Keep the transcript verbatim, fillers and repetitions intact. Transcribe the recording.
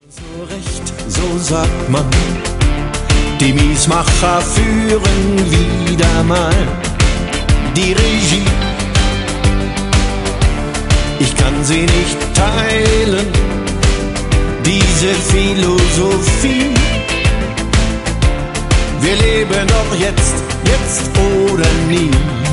So recht, so sagt man, die Miesmacher führen wieder mal die Regie. Ich kann sie nicht teilen, diese Philosophie. Wir leben doch jetzt, jetzt oder nie.